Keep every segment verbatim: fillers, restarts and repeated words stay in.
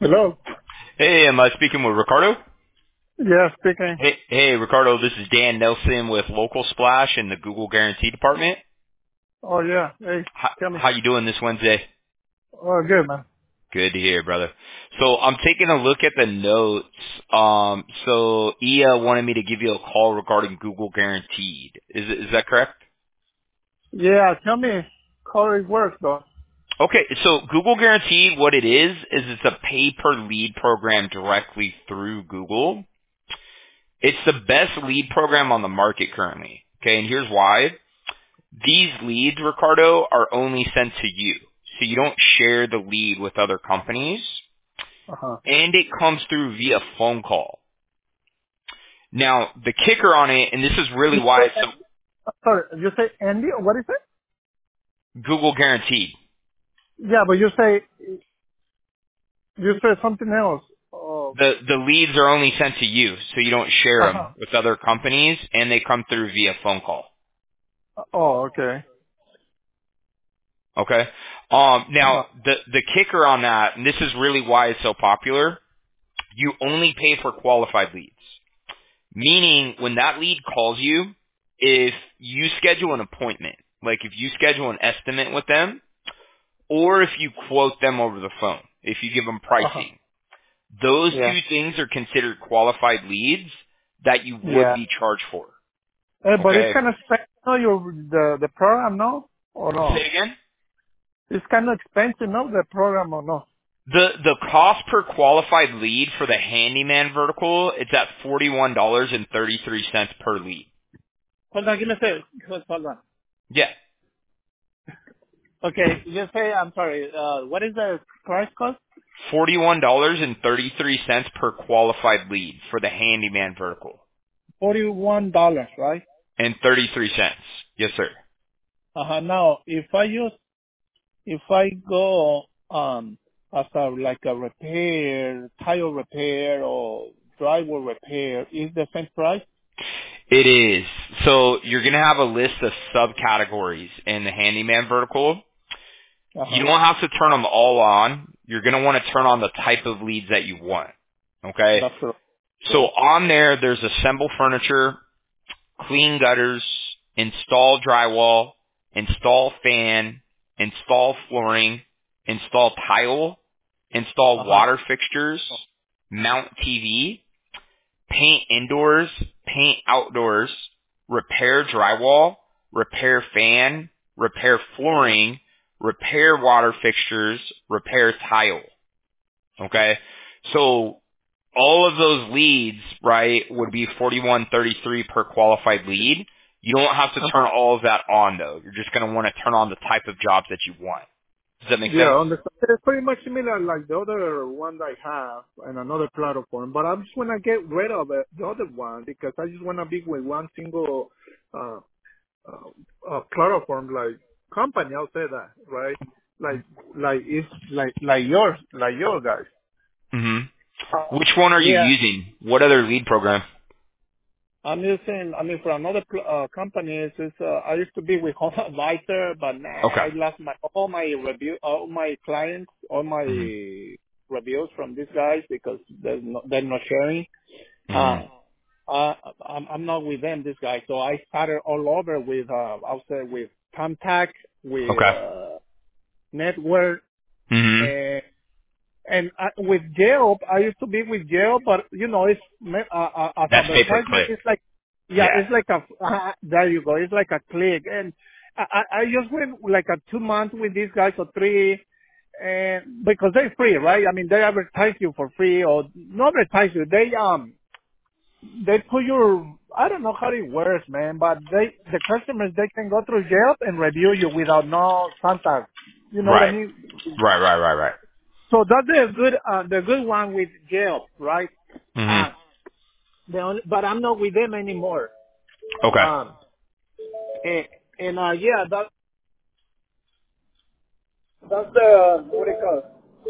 Hello. Hey, am I speaking with Ricardo? Yeah, speaking. Hey, hey, Ricardo, this is Dan Nelson with Local Splash in the Google Guarantee Department. Oh yeah. Hey, How, tell me. how you doing this Wednesday? Oh, good man. Good to hear, brother. So I'm taking a look at the notes. Um, so I A wanted me to give you a call regarding Google Guaranteed. Is is that correct? Yeah, tell me how it works though. Okay, so Google Guaranteed, what it is, is it's a pay per lead program directly through Google. It's the best lead program on the market currently. Okay, and here's why. These leads, Ricardo, are only sent to you. So you don't share the lead with other companies. Uh huh. And it comes through via phone call. Now, the kicker on it, and this is really You why say, it's so sorry, you say Andy? What is it? Google guaranteed. Yeah, but you say you say something else. Oh. The, the leads are only sent to you, so you don't share Uh huh. them with other companies, and they come through via phone call. Oh, okay. Okay? Um, Uh now, huh. the, the kicker on that, and this is really why it's so popular, you only pay for qualified leads. Meaning, when that lead calls you, if you schedule an appointment, like if you schedule an estimate with them, or if you quote them over the phone, if you give them Uh huh. pricing, those Yeah. two things are considered qualified leads that you would Yeah. be charged for. Hey, but it's Okay? kind of expensive. No, your the the program, no, or Say no? it again? It's kind of expensive, no, the program or no? The the cost per qualified lead for the handyman vertical, it's at forty-one dollars and thirty-three cents per lead. Hold on, give me a second. Hold hold on. Yeah. Okay, just say I'm sorry. Uh, what is the price cost? forty-one dollars and thirty-three cents per qualified lead for the handyman vertical. Forty-one dollars, right? And thirty-three cents. Yes, sir. Uh-huh. Now, if I use, if I go um as a like a repair, tile repair or drywall repair, is the same price? It is. So you're going to have a list of subcategories in the handyman vertical. Uh You huh. don't have to turn them all on. You're going to want to turn on the type of leads that you want. Okay? That's correct. So Yeah. on there, there's assemble furniture, clean gutters, install drywall, install fan, install flooring, install tile, install Uh huh. water fixtures, mount T V, paint indoors, paint outdoors, repair drywall, repair fan, repair flooring, repair water fixtures, repair tile. Okay? So all of those leads, right, would be forty-one thirty-three per qualified lead. You don't have to Uh turn huh. all of that on though. You're just going to want to turn on the type of jobs that you want. Does that make Yeah, sense? on the it's pretty much similar like the other one I have and another platform, but I just want to get rid of it, the other one because I just want to be with one single uh, uh, uh, platform like company. I'll say that, right? Like like it's like like yours, like your guys. hmm Uh, Which one are you yeah, using? What other lead program? I'm using. I mean, for another pl- uh, company, it's, it's, uh, I used to be with Home Advisor, but nah, Okay. I lost my all my review, all my clients, all my hmm reviews from these guys because they're not, they're not sharing. hmm Uh, uh, I'm, I'm not with them, this guy. So I started all over with, uh, I'll say with Contact, with Okay. uh, Network, hmm and and I, with Yelp, I used to be with Yelp, but you know, it's ma- uh, uh, as That's pay per advertisement, click. it's like, yeah, Yeah. it's like a, uh, there you go, it's like a click, and I, I I just went like a two months with these guys or three, and because they're free, right? I mean, they advertise you for free or not advertise you, they um they put your, I don't know how it works, man, but they the customers they can go through Yelp and review you without no contact. You know what I Right. mean? Right. Right. Right. Right. So that's the good, uh, the good one with Yelp, right? hmm Uh, the only, but I'm not with them anymore. Okay. Um, and, and uh, yeah, that that's the what do you call it?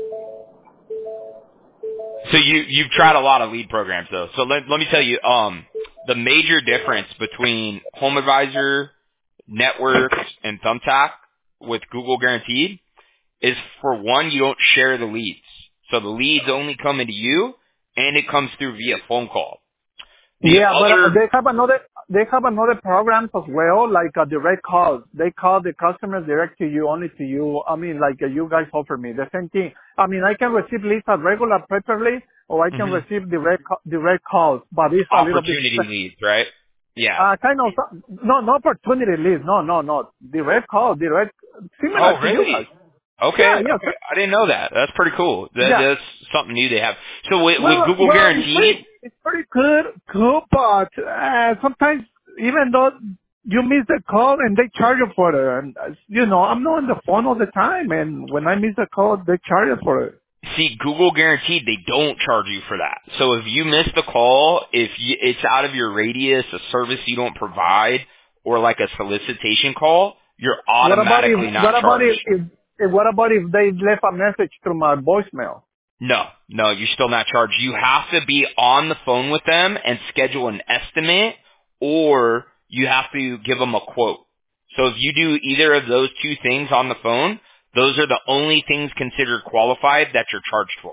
So you you've tried a lot of lead programs though. So let let me tell you, um, the major difference between Home Advisor, Networks, and Thumbtack with Google Guaranteed is for one, you don't share the leads. So the leads only come into you, and it comes through via phone call. The Yeah, but uh, other, they have another they have another programs as well, like a direct call. They call the customers direct to you, only to you. I mean, like uh, you guys offer me the same thing. I mean, I can receive leads at regular preferably, or I can mhm, receive direct ca- direct calls, but it's a little bit opportunity leads, right? Yeah. uh, kind of no, no opportunity leads. No, no, no, direct call, direct similar Oh, to you really? guys. Okay, Yeah, okay. yes, I didn't know that. That's pretty cool. That, yeah. that's something new they have. So with, with Well, Google well, it's Guaranteed, pretty, it's pretty good, cool, but uh, sometimes even though you miss the call and they charge you for it, and uh, you know, I'm not on the phone all the time, and when I miss the call, they charge you for it. see, Google Guaranteed, they don't charge you for that. So if you miss the call, if you, it's out of your radius, a service you don't provide, or like a solicitation call, you're What about if, automatically not what about charged. if, if, if what about if they left a message through my voicemail? No, no, you're still not charged. You have to be on the phone with them and schedule an estimate, or you have to give them a quote. So if you do either of those two things on the phone, those are the only things considered qualified that you're charged for.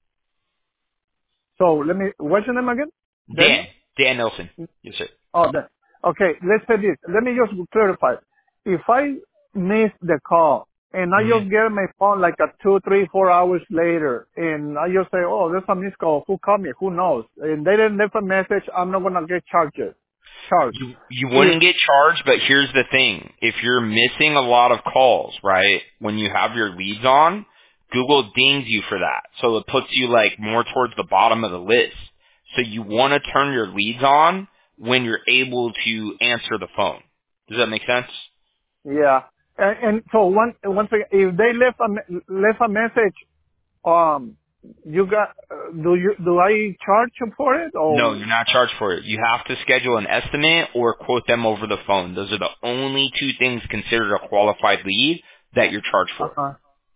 So let me, what's your name again? Dan, Daniel? Dan Nelson. Yes, sir. Oh, that. Okay, let's say this. Let me just clarify. If I miss the call and I hmm just get my phone like a two, three, four hours later and I just say, oh, there's a missed call. Who called me? Who knows? And they didn't leave a message. I'm not going to get charged. Charged. You you If, wouldn't get charged, but here's the thing: if you're missing a lot of calls, right, when you have your leads on, Google dings you for that, so it puts you like more towards the bottom of the list. So you want to turn your leads on when you're able to answer the phone. Does that make sense? yeah. And, and so one, once again, if they left a, me- left a message, um, you got, uh, do you, do I charge you for it No, or? you're not charged for it. You have to schedule an estimate or quote them over the phone. Those are the only two things considered a qualified lead that you're charged for. Uh-huh.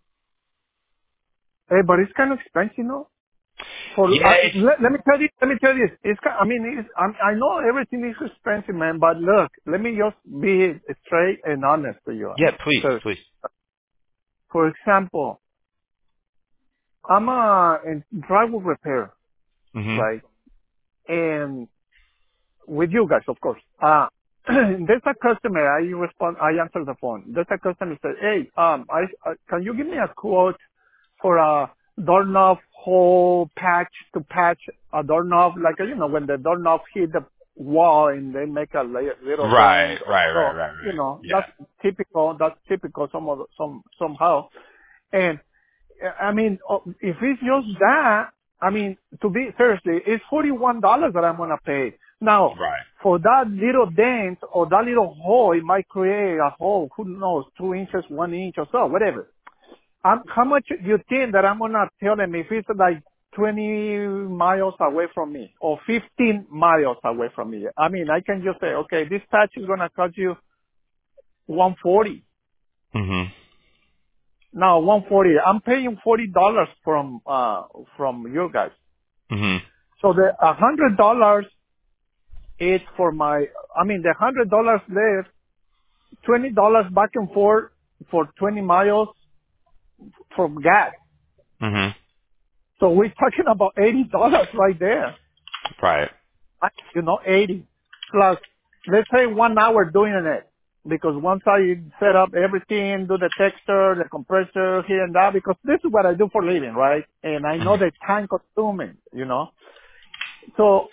Hey, but it's kind of expensive, no? For Yeah, uh, it's let, let me tell you, let me tell you, this. It's ki- I mean, it's, I'm, I know everything is expensive, man. But look, let me just be straight and honest to you. yeah. Please, So, please. for example, I'm a in driver repair, Mhm. right? And with you guys, of course. Uh, there's a customer. I respond. I answer the phone. There's a customer said, "Hey, um, I, uh, can you give me a quote for a doorknob hole patch to patch a doorknob, like you know when the doorknob hit the wall and they make a li- little Right, dent, or right, right, so right, you right. know Yeah. that's typical. That's typical some of the- some somehow. And I mean, oh, if it's just that, I mean, to be seriously, it's forty-one dollars that I'm gonna pay. Now, Right. for that little dent or that little hole, it might create a hole. Who knows, two inches, one inch, or so, whatever. Um, how much you think that I'm gonna tell them if it's like twenty miles away from me or fifteen miles away from me? I mean, I can just say, okay, this patch is gonna cost you one forty. Mhm. Now, one forty. I'm paying forty dollars from uh from you guys. Mhm. So the a hundred dollars is for my. I mean, the hundred dollars left, twenty dollars back and forth for twenty miles from gas. Mhm. So we're talking about eighty dollars right there. Right. I- You know, eighty plus. Let's say one hour doing it. Because once I set up everything, do the texture, the compressor here and that, because this is what I do for living, right? And I know Mhm. the time consuming, you know. So,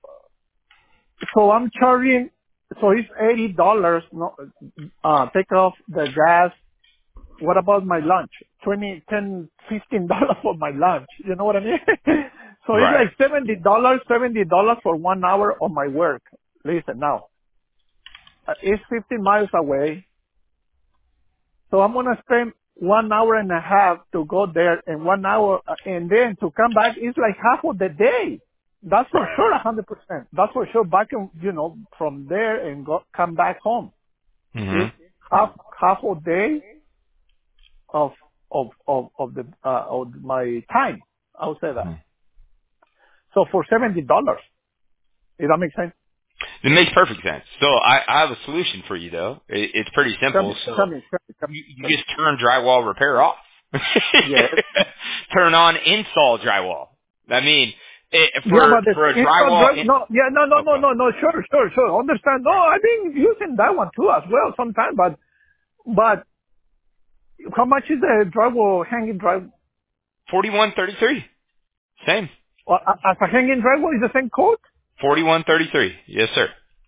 so I'm charging, so it's eighty dollars, no, uh, take off the gas. What about my lunch? Twenty, ten, fifteen dollars for my lunch. You know what I mean? So it's Right. like seventy dollars, seventy dollars for one hour of my work. Listen now, uh, it's fifteen miles away. So I'm going to spend one hour and a half to go there and one hour uh, and then to come back is like half of the day. That's for Right. sure, a hundred percent. That's for sure. Back and, you know, from there and go, come back home. It's Mhm. half, half a day of, of, of, of the, uh, of my time. I would say that. Mhm. So for seventy dollars, does that make sense? It makes perfect sense. So I, I have a solution for you though. It, it's pretty Tell me, simple. tell So me, tell me, tell me. you, Tell you me. just turn drywall repair off. Yes. Turn on install drywall. I mean, it, Yeah, for but the for a install drywall. drive, In, no, yeah, no, no, no, okay. no, no, sure, sure, sure, understand. No, I've been using that one too as well sometimes, but, but how much is the drywall, hanging drive, Forty-one thirty-three. Same. uh, as a hanging drywall is the same code? Forty-one thirty-three. Yes, sir.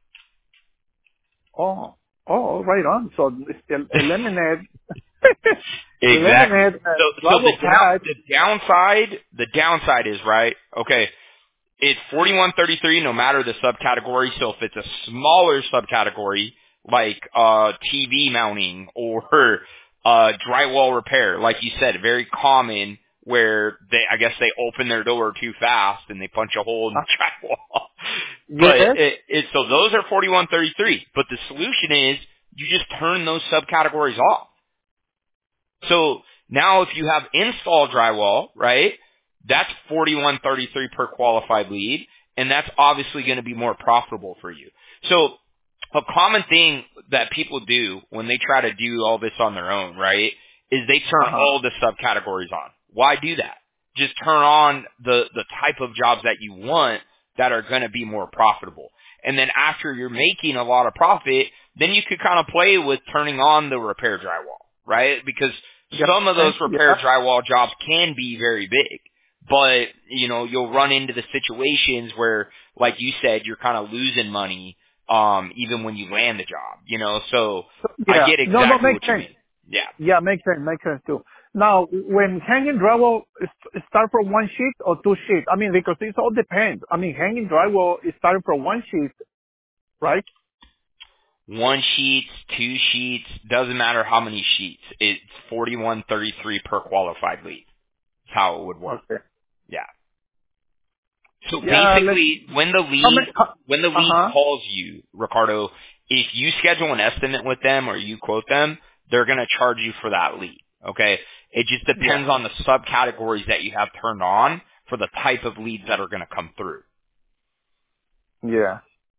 Oh, oh, right on. So it's el- eliminate, Exactly. eliminate uh, So, so the drywall down, pad. the downside, the downside is right. Okay, it's forty-one thirty-three no matter the subcategory. So if it's a smaller subcategory like uh T V mounting or uh drywall repair, like you said, very common where they I guess they open their door too fast and they punch a hole in Uh, the drywall. But yes. it, it so those are forty-one thirty-three. But the solution is you just turn those subcategories off. So now if you have install drywall, right, that's forty-one thirty-three per qualified lead, and that's obviously going to be more profitable for you. So a common thing that people do when they try to do all this on their own, right, is they turn Uh-huh. all the subcategories on. Why do that? Just turn on the, the type of jobs that you want that are going to be more profitable. And then after you're making a lot of profit, then you could kind of play with turning on the repair drywall, right? Because Yeah. some of those Yeah. repair drywall jobs can be very big, but you know, you'll run into the situations where, like you said, you're kind of losing money, um, even when you land the job, you know, so So, I yeah. get No, no, exactly makes what you sense. mean. Yeah. Yeah, makes sense, makes sense too. Now, when hanging drywall is is start from one sheet or two sheets, I mean, because it all depends. I mean, hanging drywall is starting from one sheet, right? One sheets, two sheets, doesn't matter how many sheets. It's forty-one thirty-three per qualified lead. That's how it would work. Okay. Yeah. So Yeah, let's, basically, when the how many, lead uh when the lead huh. calls you, Ricardo, if you schedule an estimate with them or you quote them, they're going to charge you for that lead. Okay, it just Yeah. depends on the subcategories that you have turned on for the type of leads that are going to come through. Yeah.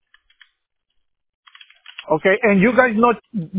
Okay, and you guys not,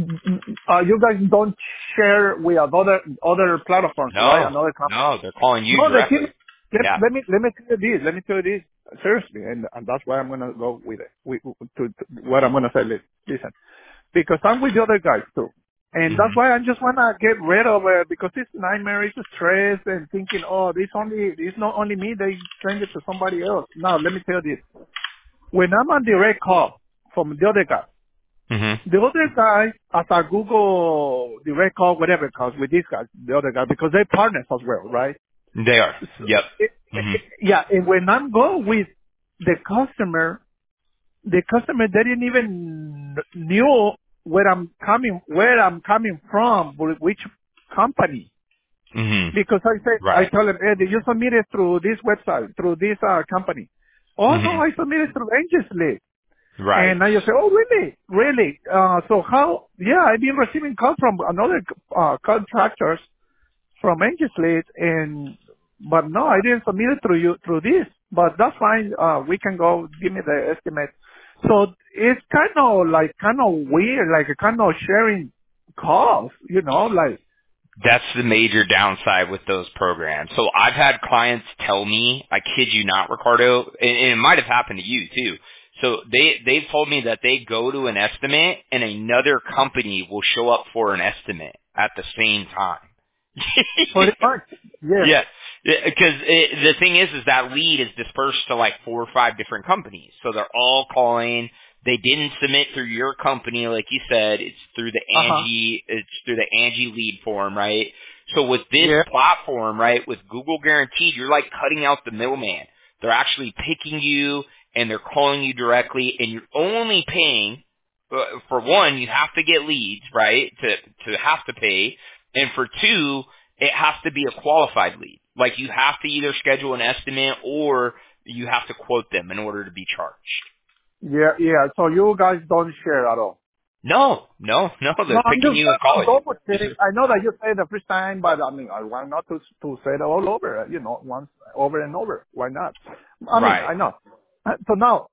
uh, you guys don't share with other, other platforms, right? No, Another company. no, they're calling you No, they directly. keep, let, Yeah. let me, let me tell you this, let me tell you this, seriously, and, and that's why I'm gonna go with it, with, to, to what I'm gonna say, li- listen. Because I'm with the other guys too. And that's hmm why I just wanna get rid of it, because it's nightmare, it's stress, and thinking, oh, this only, it's not only me, they send it to somebody else. Now, let me tell you this. When I'm on direct call from the other guy, hmm the other guy, as a Google direct call, whatever it calls with this guy, the other guy, because they're partners as well, right? They are. So, Yep. it, hmm it, yeah, and when I'm going with the customer, the customer they didn't even knew where I'm coming, where I'm coming from, wh- which company. hmm Because I said, I Right. tell them, hey, did you submit it through this website, through this uh, company? Oh no, hmm I submitted through Angelsley. Right. And I just say, oh really, really? Uh, so how? Yeah, I've been receiving calls from another uh, contractors from Angelsley, and but no, I didn't submit it through you through this. But that's fine. Uh, we can go. Give me the estimate. So it's kind of like kind of weird, like kind of sharing calls, you know, like That's the major downside with those programs. So I've had clients tell me, I kid you not, Ricardo, and, and it might have happened to you too. So they, they've told me that they go to an estimate and another company will show up for an estimate at the same time. pretty much. Yes. Yeah, because the thing is, is that lead is dispersed to like four or five different companies, so they're all calling. They didn't submit through your company, like you said. It's through the Uh huh. Angie. It's through the Angie lead form, right? So with this Yeah. platform, right, with Google Guaranteed, you're like cutting out the middleman. They're actually picking you and they're calling you directly, and you're only paying. Uh, for one, you have to get leads, right, to to have to pay, and for two, it has to be a qualified lead. Like you have to either schedule an estimate or you have to quote them in order to be charged. Yeah. Yeah. So you guys don't share at all. No, no, no. No, They're I'm picking just you and I'm calling you. double Yes, checking. sir. I know that you say the first time, but I mean, I want not to to say it all over. You know, once over and over. Why not? I mean, Right. I know. Uh, So now,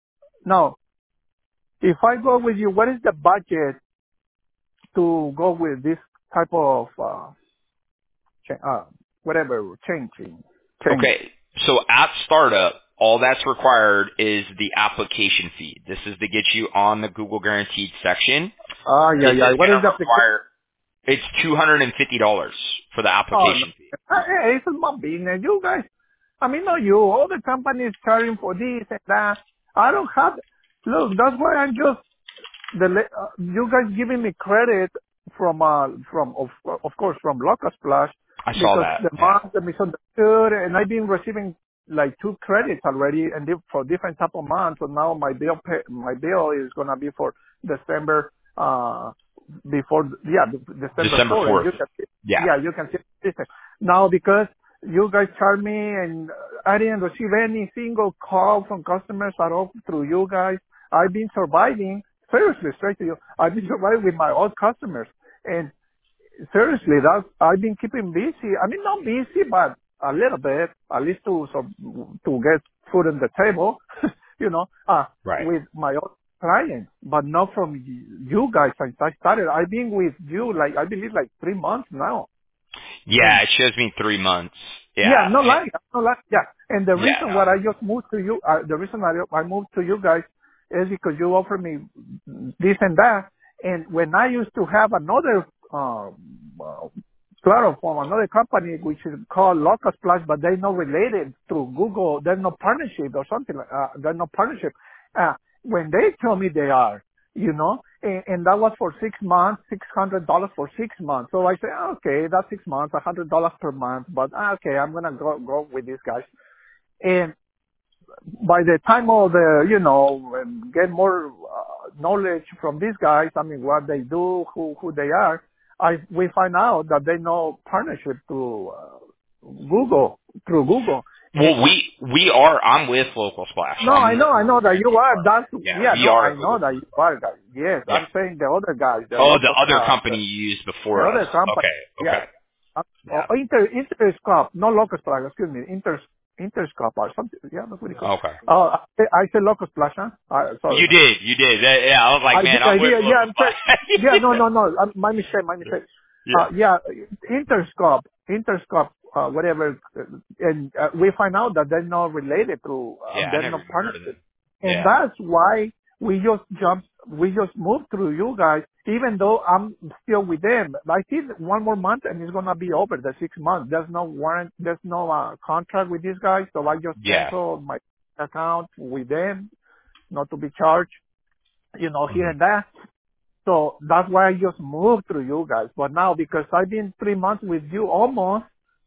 now, if I go with you, what is the budget to go with this type of uh, cha- uh, whatever, changing, change. Okay. So at startup, all that's required is the application fee. This is to get you on the Google Guaranteed section. Ah, yeah, This is yeah. What going is to the application? require, it's two hundred fifty dollars for the Oh, no. application fee. Uh, hey, it's my business. You guys, I mean, not you. All the companies charging for this and that. I don't have. Look, that's why I'm just the le- uh, you guys giving me credit from uh from of of course from Locust Splash I saw because that. the Yeah. month that misunderstood and I've been receiving like two credits already and di- for different type of months. So now my bill pay, my bill is gonna be for December uh before yeah de- December December fourth and fourth. you can see, Yeah. yeah you can see this now because you guys charge me and I didn't receive any single call from customers at all through you guys. I've been surviving, seriously, straight to you, I've been surviving with my old customers. And seriously, that I've been keeping busy. I mean, not busy, but a little bit, at least to, so, to get food on the table, you know, uh, Right. with my own clients, but not from you guys since I started. I've been with you, like, I believe like three months now. And Yeah, it shows me three months. yeah, Yeah. no And, lie, no lie. Yeah, and the yeah, reason why I no. just moved to you, uh, the reason I I moved to you guys is because you offer me this and that. And when I used to have another um, uh, platform, another company which is called Locust Plus, but they're not related to Google. They're no partnership or something. Like, uh, they're no partnership. Uh, when they tell me they are, you know, and, and that was for six months, six hundred dollars for six months. So I say, okay, that's six months, a hundred dollars per month, but ah, okay, I'm gonna go go with these guys. And by the time of the, you know, and get more uh, knowledge from these guys, I mean, what they do, who who they are, I we find out that they know partnership through uh, Google through Google. And Well, we, we are, I'm with Local Splash. So no, I'm I with know, I Google know that you Guaranteed are. Partner. That's Yeah, yeah, we no, are I a know Google that you Partner. are, guys. Yes, Yeah. I'm saying the other guys, the Oh, the local, other uh, the, company you used the before us. other company. Okay, Yeah, okay. uh, Yeah. uh, Inter Interscope, not Locus Plug. Excuse me, Inter Interscope or something. Yeah, that's what it called. Okay. Oh, I, I said Locus Plug, huh? Uh, sorry, You huh? did, you did. That, yeah, I was like, I did, man, I I'm with did. Yeah, Local I'm saying. Yeah, no, Splash. no, no. Uh, my mistake, my mistake. yeah. Uh, yeah, Interscope, Interscope, uh, whatever, uh, and uh, we find out that they're not related to, uh, Yeah, I they're never not even heard of partnership. them. And Yeah. that's why we just jumped, we just moved through you guys, even though I'm still with them. I think one more month and it's going to be over the six months. There's no warrant, there's no uh, contract with these guys. So I just Yeah. cancel my account with them, not to be charged, you know, here hmm and there. So that's why I just moved through you guys. But now because I've been three months with you almost,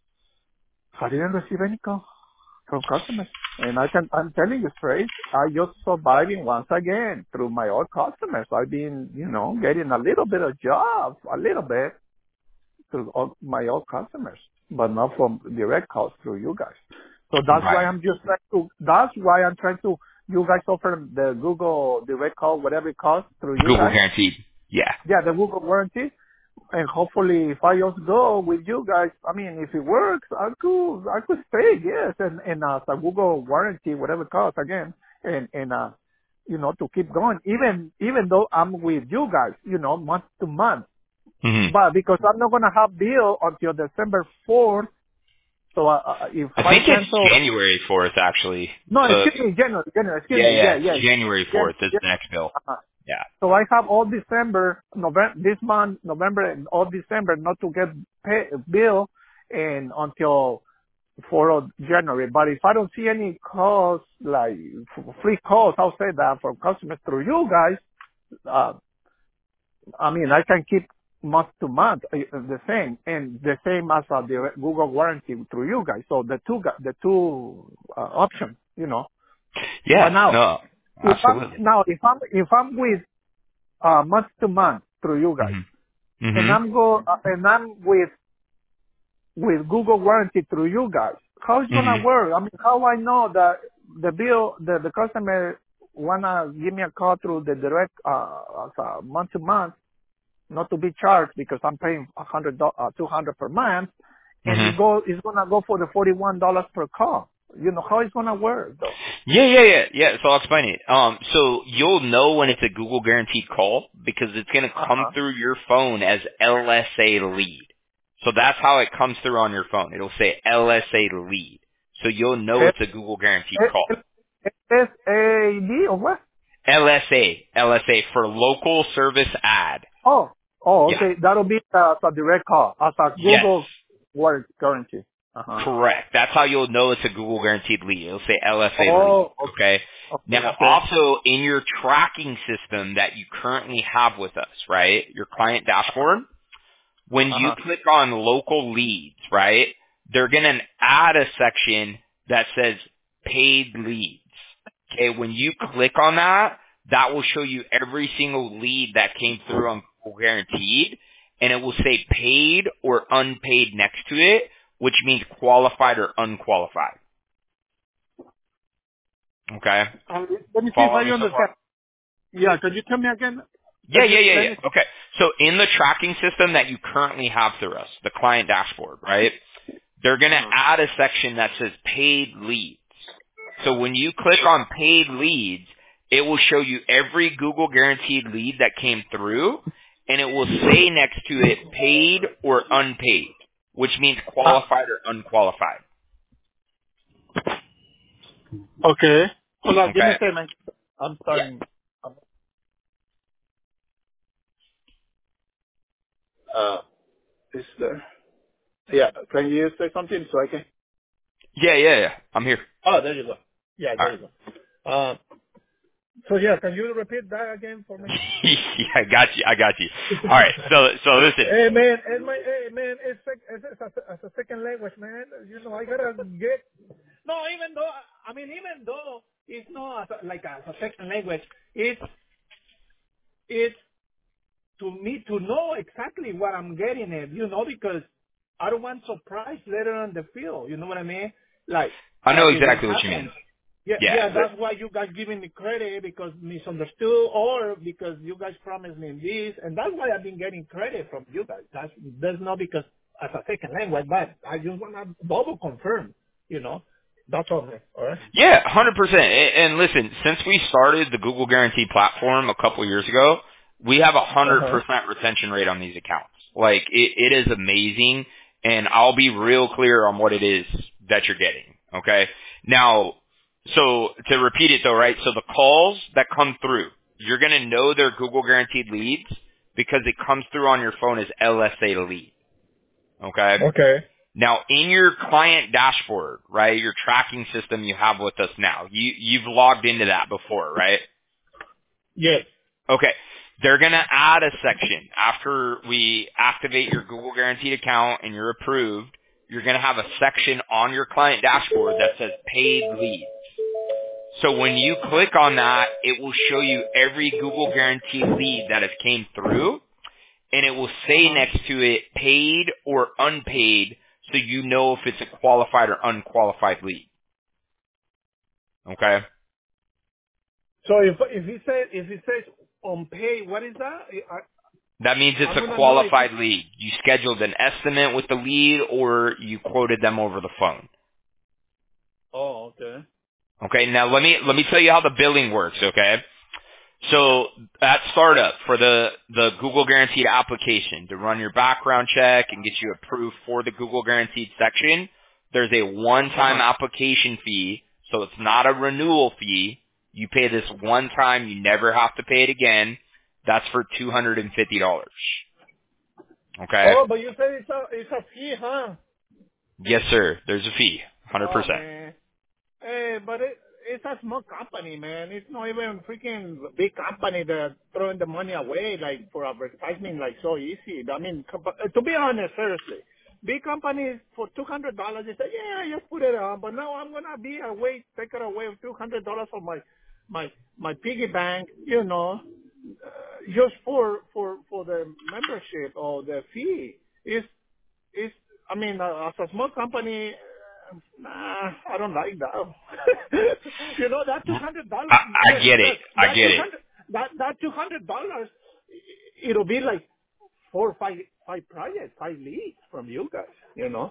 I didn't receive any call from customers. And I can, I'm telling you straight, I just surviving once again through my old customers. I've been, you know, getting a little bit of job, a little bit through all my old customers, but not from direct calls through you guys. So that's why Right. I'm just trying to, that's why I'm trying to, you guys offer the Google direct call, whatever it costs through you Google guys. Guaranteed. Yeah. Yeah, the Google warranty. And hopefully, if I just go with you guys, I mean, if it works, I could, I could stay, yes, and and uh, the Google warranty, whatever it costs, again, and and uh, you know, to keep going, even even though I'm with you guys, you know, month to month, hmm but because I'm not gonna have bill until December fourth, so uh, uh, if I I think it's cancel, January fourth, actually. no, So, excuse me, January, January, excuse yeah, me, yeah, yeah. yeah, January Jan, fourth is Jan, the next bill. uh, Yeah. so I have all December, November, this month, November, and all December not to get pay bill, and until fourth of January. But if I don't see any calls, like f- free calls, I'll say that from customers through you guys, uh, I mean, I can keep month to month uh, the same, and the same as uh, the Google warranty through you guys. So the two, gu- the two uh, options, you know. But Yeah. now, No. if I'm Absolutely. now if I'm if I'm with uh, month to month through you guys, hmm and hmm I'm go uh, and I'm with with Google warranty through you guys. How is hmm gonna work? I mean, how I know that the bill, the the customer wanna give me a call through the direct uh, as a month to month, not to be charged because I'm paying a hundred uh, two hundred per month, and hmm it go it's gonna go for the forty one dollars per call. You know how it's gonna work though. Yeah, yeah, yeah, yeah. So I'll explain it. Um, so you'll know when it's a Google guaranteed call because it's going to Uh come huh. through your phone as L S A lead. So that's how it comes through on your phone. It'll say L S A lead. So you'll know S it's a Google guaranteed call. S A D or what? L S A, L S A for local service ad. Oh, oh, Yeah. okay. That'll be uh, a direct call as a Yes. Google Word guarantee. Uh-huh. Correct. That's how you'll know it's a Google guaranteed lead. It'll say L S A lead. Oh, Okay. okay. Now, Okay. also in your tracking system that you currently have with us, right? Your client dashboard, when you Uh-huh. click on local leads, right? They're going to add a section that says paid leads. Okay. When you click on that, that will show you every single lead that came through on Google Guaranteed, and it will say paid or unpaid next to it, which means qualified or unqualified. Okay. Um, let me see if I Following me so far? understand. Yeah, could you tell me again? Yeah, Let me, yeah, yeah, let yeah. me, Okay. So in the tracking system that you currently have through us, the client dashboard, right? They're going to uh-huh. add a section that says paid leads. So when you click on paid leads, it will show you every Google guaranteed lead that came through, and it will say next to it paid or unpaid, which means Ah, qualified or unqualified. okay. Hold on, give me Okay? a second. I'm Yeah. starting. Uh, is there? Yeah, can you say something so I can? Yeah, yeah, yeah. I'm here. Oh, there you go. Yeah, All there right. you go. Uh, so yeah, can you repeat that again for me? yeah, I got you. I got you. All right. So, so listen. Hey man, and my hey man, it's, sec- it's, it's, a, it's a second language, man. You know, I gotta get. No, even though I mean, even though it's not as a, like a, a second language, it's it's to me to know exactly what I'm getting at. You know, because I don't want surprise later on the field. You know what I mean? Like I know like if it exactly what you mean. happens. Yeah, Yeah. yeah, but- that's why you guys giving me credit because misunderstood or because you guys promised me this, and that's why I've been getting credit from you guys. That's that's not because as a second language, but I just want to double confirm, you know. That's all, man. All right. Yeah, one hundred percent. And and listen, since we started the Google Guarantee platform a couple years ago, we have a Uh one hundred huh. percent retention rate on these accounts. Like, it, it is amazing, and I'll be real clear on what it is that you're getting, okay? Now, so to repeat it though, right? So the calls that come through, you're going to know they're Google Guaranteed leads because it comes through on your phone as L S A lead, okay? Okay. Now, in your client dashboard, right, your tracking system you have with us now, you, you've logged into that before, right? Yes. Okay. They're going to add a section after we activate your Google Guaranteed account and you're approved. You're going to have a section on your client dashboard that says paid leads. So when you click on that, it will show you every Google Guaranteed lead that has came through, and it will Uh say huh. next to it paid or unpaid, so you know if it's a qualified or unqualified lead. Okay? So if if he says if he says on pay, what is that? I, That means it's I'm a gonna know if qualified it's. lead. You scheduled an estimate with the lead or you quoted them over the phone. Oh, okay. Okay, now let me, let me tell you how the billing works, okay? So at startup for the, the Google Guaranteed application to run your background check and get you approved for the Google Guaranteed section, there's a Uh one-time huh. application fee, so it's not a renewal fee. You pay this one time, you never have to pay it again. That's for two hundred fifty dollars. Okay? Oh, but you said it's a it's a fee, huh? Yes, sir. There's a fee. one hundred Oh percent. man. Hey, but it, it's a small company, man. It's not even freaking big company that throwing the money away like for advertising like so easy. I mean, compa- uh, to be honest, seriously, big companies for two hundred dollars, they say, yeah, just put it on. But now I'm gonna be away, take it away with two hundred dollars from my my my piggy bank, you know, uh, just for for for the membership or the fee. It's it's, I mean, uh, as a small company, uh, nah, I don't like that. you know, that two hundred dollars, I, I that, get it. that, I that get two it. hundred, that, that two hundred dollars, it'll be like four or five, five projects, five leads from you guys, you know?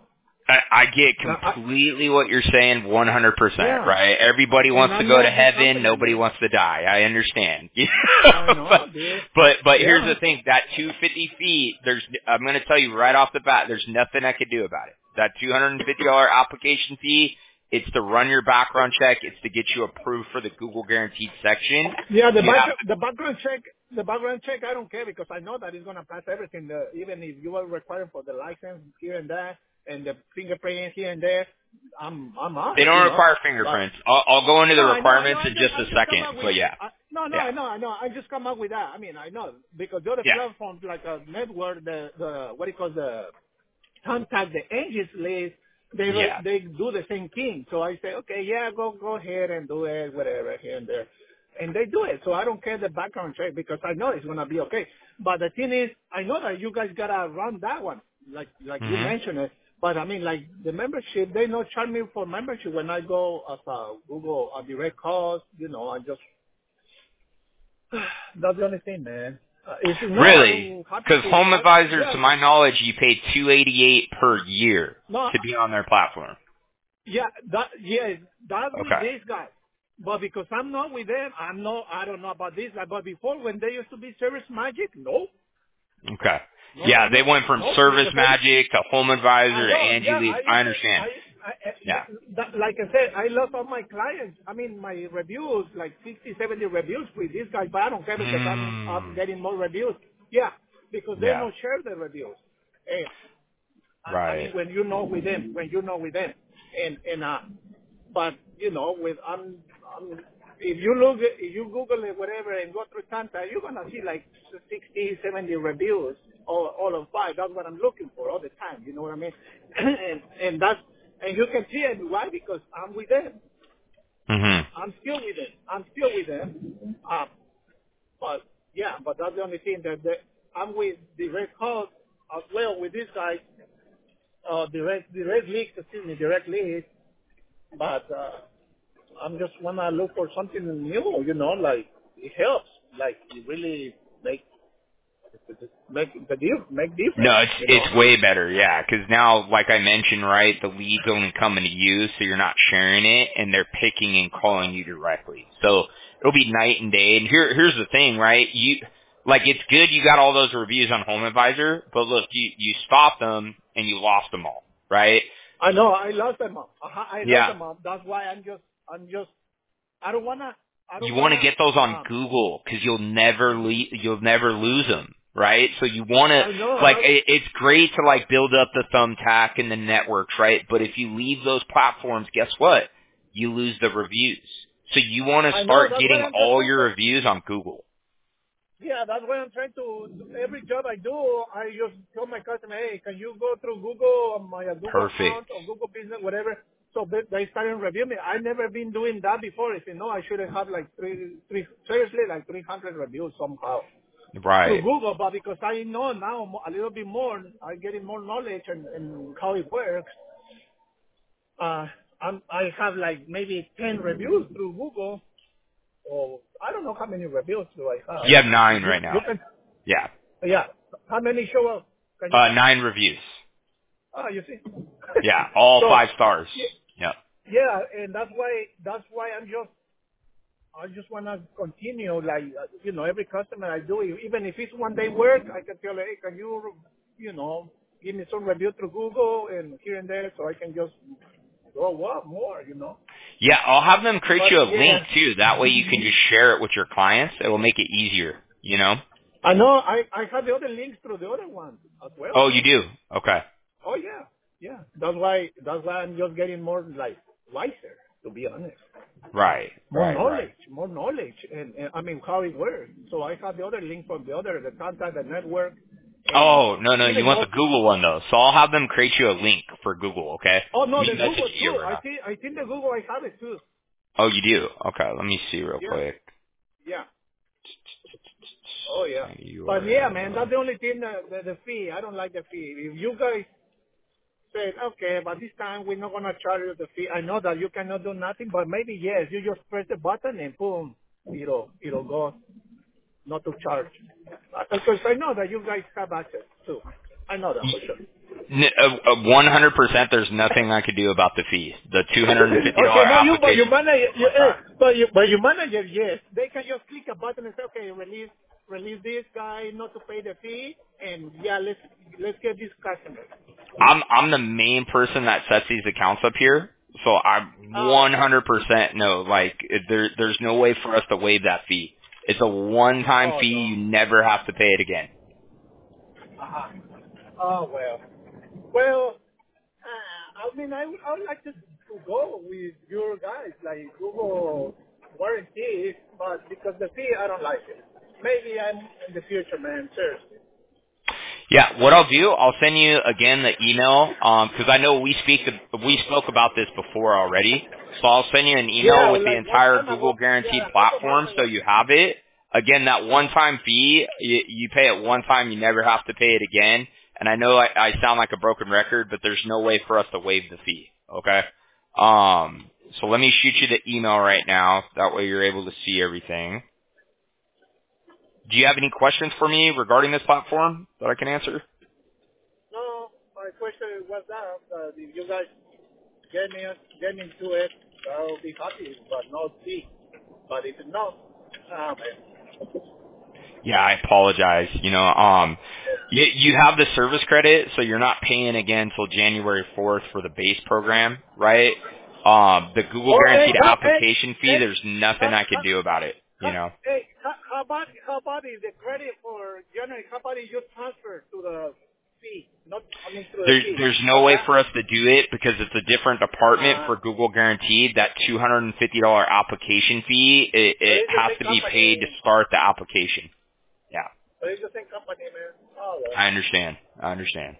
I, I get Now, I, completely what you're saying, one hundred percent, yeah. right? Everybody And wants I to go know to this heaven, company, nobody man. wants to die. I understand. I but, know, dude. but, but here's Yeah. the thing, that two hundred fifty feet, there's, I'm going to tell you right off the bat, there's nothing I could do about it. That two hundred fifty dollars application fee, it's to run your background check, it's to get you approved for the Google Guaranteed section. Yeah, the You back, have the background check, the background check, I don't care because I know that it's gonna pass everything. The, even if you are required for the license here and there and the fingerprint here and there, I'm I'm on They it, you don't know. require But fingerprints. I'll, I'll go into the no, I know, I know. requirements I in just just I a just come second, up with but yeah. I, no, no, Yeah. I know, I know. I just come up with that. I mean, I know because the other Yeah. platforms like a network, the the what do you call the contact the engines list, they Yeah. they do the same thing. So I say, okay, yeah, go go ahead and do it, whatever here and there, and they do it. So I don't care the background check because I know it's gonna be okay. But the thing is, I know that you guys gotta run that one, like like you hmm mentioned it. But I mean, like the membership, they not charge me for membership when I go as a Google a direct cost. You know, I just that's the only thing, man. Uh, if no, Really? I'm happy Because to. Home I, Advisor, yeah, to my knowledge, you pay two eighty-eight per year no, to be on their platform. yeah, that yes, that's with Okay. these guys. But because I'm not with them, I'm not. I don't know about this. Like, but before, when they used to be Service Magic, no, Okay. no, no, Yeah, they no, went from no, Service because I Magic to Home I Advisor to know, Angie yeah, Lead. I I used to, understand. I, I, I Yeah. that, like I said, I lost all my clients. I mean, my reviews, like sixty, seventy reviews with these guys, but I don't care because I'm, I'm Mm. getting more reviews. Yeah, because they Yeah. don't share the reviews. And, I, I Right. mean, when you know with them, when you know with them, and and uh, but you know, with I'm, I'm if you look, if you Google it, whatever, and go through Santa, you're gonna see like sixty, seventy reviews, all all of five. That's what I'm looking for all the time. You know what I mean? and and that's and you can see it. Why? Because I'm with them. Mhm. I'm still with them. I'm still with them. Um, but yeah, but that's the only thing that, that I'm with direct calls as well with these guys. Uh, direct direct leads, excuse me, direct leads. But uh, I'm just wanna look for something new, you know, like it helps, like it really make make the deal make difference, No, it's you know. it's way better, yeah. Because now, like I mentioned, right, the lead's only coming to you, so you're not sharing it, and they're picking and calling you directly. So it'll be night and day. And here, here's the thing, right? You like it's good you got all those reviews on Home Advisor, but look, you you stopped them and you lost them all, right? I know I lost them up. I I lost Yeah. them up. That's why I'm just I'm just I don't wanna I You don't want to wanna get those on um Google because you'll never le- you'll never lose them, right? So you want to I know like that it, it's great to like build up the thumbtack and the networks, right? But if you leave those platforms, guess what? You lose the reviews. So you want to I know start that's why getting I'm just all trying your to reviews on Google. yeah, that's why I'm trying to every job I do I just tell my customer, hey, can you go through Google on my uh, Google Perfect. account or Google business, whatever. So they, they started reviewing me. I never been doing that before. If you know, I should have had like three, three, seriously, like three hundred reviews somehow through Right. Google. But because I know now mo- a little bit more, I'm getting more knowledge and, and how it works. Uh, I'm, I have like maybe ten reviews through Google. Or I don't know how many reviews do I have. You have nine You, right you now. can, Yeah. yeah. How many show up? Can you Uh, see? nine reviews. Ah, you see. Yeah. All so five stars. yeah, Yep. yeah, and that's why that's why I'm just I just wanna continue like uh, you know every customer I do even if it's one day work I can tell hey can you you know give me some review through Google and here and there so I can just go what more you know. Yeah, I'll have them create But you a link yeah, too. That way you can just share it with your clients. It will make it easier, you know? I know I I have the other links through the other ones as well, Oh, you man. do? Okay. Oh yeah, yeah. That's why that's why I'm just getting more like wiser, to be honest. Right, More right, right. knowledge, more knowledge, and, and I mean how it works. So I have the other link from the other, the contact, the network, and Oh, no, no, you even want the more. Google one though. So I'll have them create you a link for Google, okay? Oh no, Me the message Google you too. right I now. think I think the Google I have it too. Oh, you do? Okay, let me see real Yeah, quick. yeah. Oh yeah. But yeah, man, U R L. that's the only thing. The, the, the fee. I don't like the fee. If you guys said, okay, but this time we're not gonna charge you the fee. I know that you cannot do nothing, but maybe yes, you just press the button and boom, it'll it'll go not to charge. Uh, Because I know that you guys have access too. I know that for sure. N- uh, uh, one hundred percent. There's nothing I could do about the fee. The two hundred and fifty Okay, dollar no, you, but your application. manager, you, eh, but you, but your manager, yes, they can just click a button and say, okay, release, release this guy not to pay the fee, and yeah, let's let's get this customer. I'm I'm the main person that sets these accounts up here, so I Oh, one hundred percent know. Like it- there there's no way for us to waive that fee. It's a one time oh fee. You no. never have to pay it again. Uh-huh. Oh well. Well, uh, I mean, I would, I would like to, to go with your guys, like Google warranty, but because the fee, I don't like it. Maybe I'm in the future, man. Seriously. Yeah, what I'll do, I'll send you again the email because I know we speak we spoke about this before already. So I'll send you an email Yeah, with the like one entire time Google ago. Guaranteed Yeah, a couple months platform, so ago. you have it. Again, that one-time fee, you, you pay it one time, you never have to pay it again. And I know I, I sound like a broken record, but there's no way for us to waive the fee. Okay. Um. So let me shoot you the email right now. That way you're able to see everything. Do you have any questions for me regarding this platform that I can answer? No, my question was that uh, if you guys get me get me into it, I'll be happy, but no fee. But if not, ah man. Yeah, I apologize. You know, um, you, you have the service credit, so you're not paying again until January fourth for the base program, right? Um, the Google Oh, hey, Guaranteed how, hey, application fee, hey, there's nothing how, I could how, do about it, you how, know. hey, how, how about how about is the credit for January? How about is you transfer to the fee, not I mean to the There, fee? there's no But way that, for us to do it because it's a different department uh, for Google Guaranteed. That two hundred fifty dollars application fee, it, but it it's the has same to be paid to company. start the application. Yeah, But it's the same company, man. Oh well. I understand. I understand.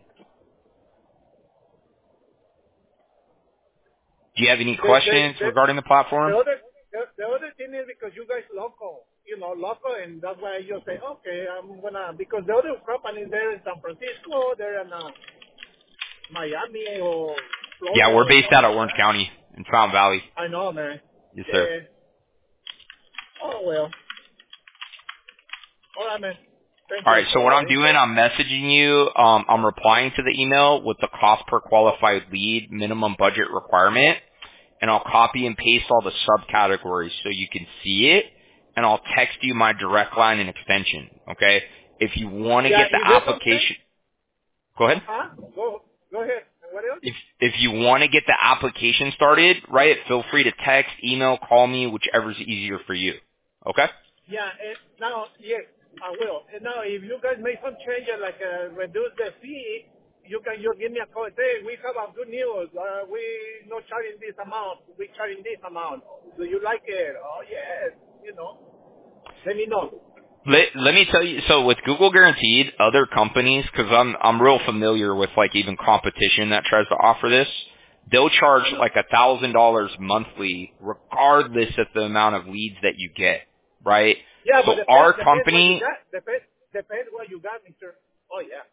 Do you have any The, the, questions the, regarding the The platform? other the, the other thing is because you guys local, you know, local, and that's why I just say, okay, I'm gonna because the other companies there in San Francisco, they're in uh, Miami or Florida Yeah, we're or based something out of like Orange that. County in Fountain Valley. I know, man. Yes, sir. Yeah. Oh well. All right, man. Thank All you right, so for what the I'm doing, info. I'm messaging you. Um, I'm replying to the email with the cost per qualified lead minimum budget requirement, and I'll copy and paste all the subcategories so you can see it, and I'll text you my direct line and extension, okay? If you want to Yeah, get the is there something? application, go ahead. Huh? Go go ahead. And what else? If if you want to get the application started, right, feel free to text, email, call me, whichever's easier for you, okay? Yeah, and now, yes, I will. And now, if you guys make some changes, like uh, reduce the fee, you can just give me a call. Hey, we have a good news. Uh, we not charging this amount. We charging this amount. Do you like it? Oh, yes. You know, let me know. Let, let me tell you, so with Google Guaranteed, other companies, because I'm I'm real familiar with like even competition that tries to offer this, they'll charge I know. like a thousand dollars monthly, regardless of the amount of leads that you get, right? Yeah, So but depends, our depends what you company, got. Depends, depends what you got, mister. Oh, yeah.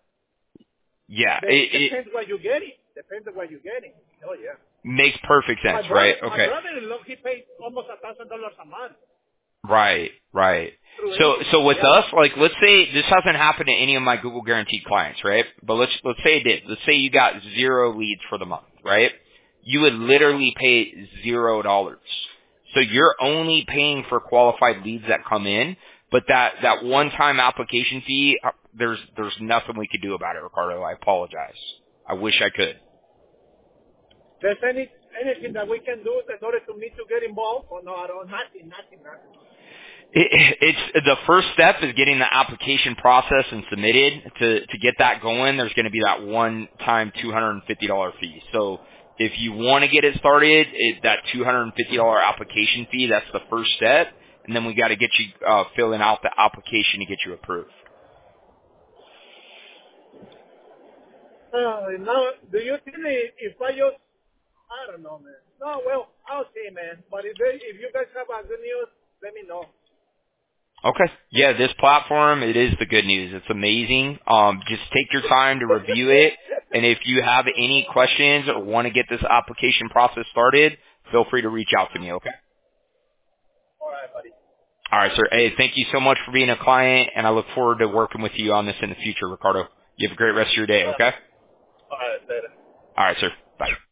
yeah, They, it, it depends what you're getting. Depends on what you're getting. Oh, yeah. makes perfect My sense, right? brother, my Okay. brother-in-law, he pays almost a thousand dollars a month Right, right. through So, agent. so with Yeah. us, like, let's say this hasn't happened to any of my Google Guaranteed clients, right? But let's let's say it did. Let's say you got zero leads for the month, right? You would Uh-huh. literally pay zero dollars. So you're only paying for qualified leads that come in, but that that one-time application fee, uh, there's there's nothing we could do about it, Ricardo. I apologize. I wish I could. There's any anything that we can do in order to me to get involved? Or no, I don't. Nothing, nothing, nothing. It, it's the first step is getting the application process and submitted. To to get that going, there's going to be that one-time two hundred fifty dollars fee. So if you want to get it started, it, that two hundred fifty dollars application fee, that's the first step, and then we got to get you uh, filling out the application to get you approved. Uh, now, do you think i- if I just, I don't know, man. No, well, I'll see, man. But if they, if you guys have a good news, let me know. Okay. Yeah, this platform, it is the good news. It's amazing. Um, just take your time to review it. And if you have any questions or want to get this application process started, feel free to reach out to me, okay? All right, buddy. All right, sir. Hey, thank you so much for being a client, and I look forward to working with you on this in the future, Ricardo. You have a great rest of your day, All right, okay? man. All right, later. All right, sir. Bye.